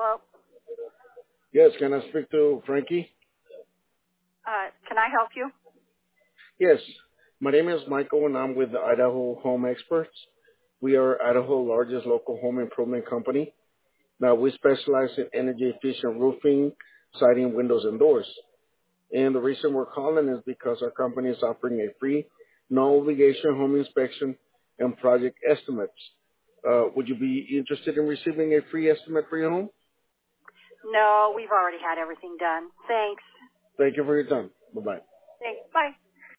Hello? Yes, can I speak to Frankie? Can I help you? Yes, my name is Michael and I'm with the Idaho Home Experts. We are Idaho's largest local home improvement company. Now, we specialize in energy efficient roofing, siding, windows, and doors. And the reason we're calling is because our company is offering a free, no obligation home inspection and project estimates. Would you be interested in receiving a free estimate for your home? No, we've already had everything done. Thanks. Thank you for your time. Bye-bye. Thanks. Bye.